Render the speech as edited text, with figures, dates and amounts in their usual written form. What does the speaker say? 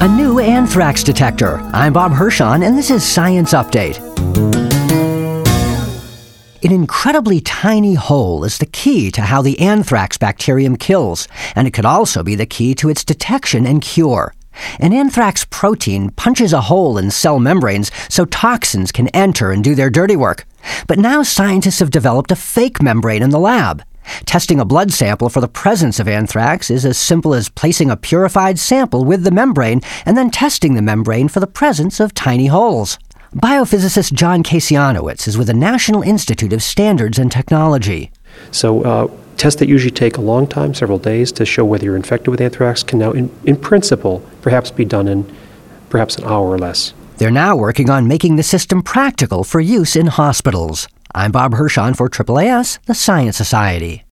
A new anthrax detector. I'm Bob Hirschon, and this is Science Update. An incredibly tiny hole is the key to how the anthrax bacterium kills, and it could also be the key to its detection and cure. An anthrax protein punches a hole in cell membranes so toxins can enter and do their dirty work. But now scientists have developed a fake membrane in the lab. Testing a blood sample for the presence of anthrax is as simple as placing a purified sample with the membrane and then testing the membrane for the presence of tiny holes. Biophysicist John Kasianowicz is with the National Institute of Standards and Technology. So tests that usually take a long time, several days, to show whether you're infected with anthrax can now, in principle, perhaps be done in perhaps an hour or less. They're now working on making the system practical for use in hospitals. I'm Bob Hirschon for AAAS, the Science Society.